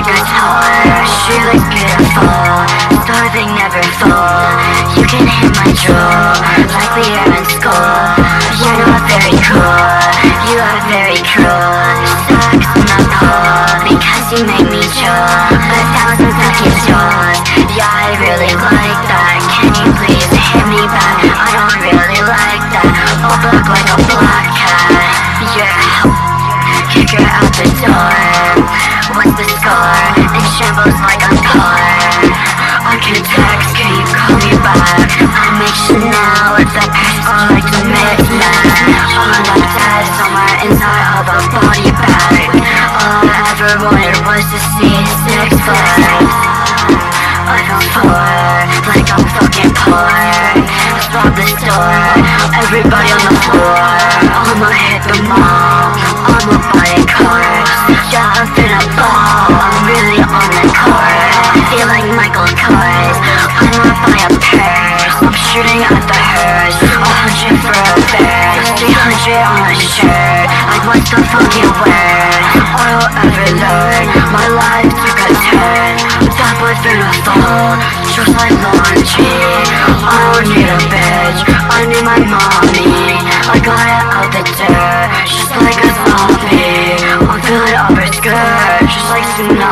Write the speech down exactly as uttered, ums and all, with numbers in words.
guitar. She looks beautiful, starving never full. You can hit my drool, like we are in school. You're not very cool, you are very cruel. Sucks not cool, because you make me drool. A thousand fucking jewels, yeah I really like that. Can you please hit me back? I don't really like that. I'll block like a black cat. Yeah, kick her out the door. What's the score? It shambles like I'm poor. I can text, can you call me back? I make Chanel with the past, I like to mix that. I'm like dead somewhere inside of a body bag. All I ever wanted was to see six flags. I feel poor, like I'm fucking poor. Let's rob the store, everybody on the floor. I'ma hit the mall, I'ma buy a car. Yeah, I'm finna ball, I'm really on the court. I feel like Michael Kors, I'ma buy a purse. I'm shooting at the hearse, a hundred for a bear. Three hundred on a shirt, like what's the fucking word? I'll ever learn, my life took a turn. That boy finna fall, just like laundry. I don't need a bitch, I need my mommy. I got it out the dirt, just like a zombie. I'm feeling up her skirt, just like tsunami.